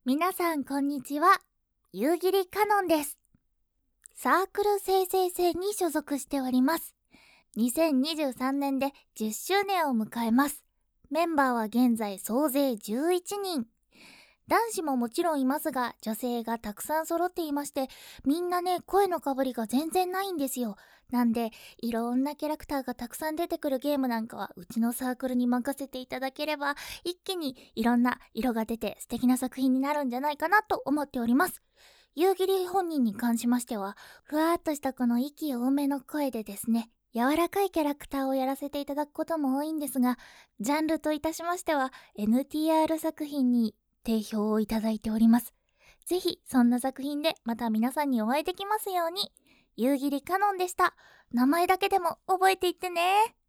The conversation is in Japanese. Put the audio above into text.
皆さんこんにちは。夕霧かのんです。サークル生成生に所属しております。2023年で10周年を迎えます。メンバーは現在総勢11人。男子ももちろんいますが、女性がたくさん揃っていまして、みんなね、声のかぶりが全然ないんですよ。なんで、いろんなキャラクターがたくさん出てくるゲームなんかは、うちのサークルに任せていただければ、一気にいろんな色が出て素敵な作品になるんじゃないかなと思っております。夕霧本人に関しましては、ふわーっとしたこの息多めの声でですね、柔らかいキャラクターをやらせていただくことも多いんですが、ジャンルといたしましては NTR 作品に定評をいただいております。ぜひそんな作品でまた皆さんにお会いできますように。夕霧かのんでした。名前だけでも覚えていってね。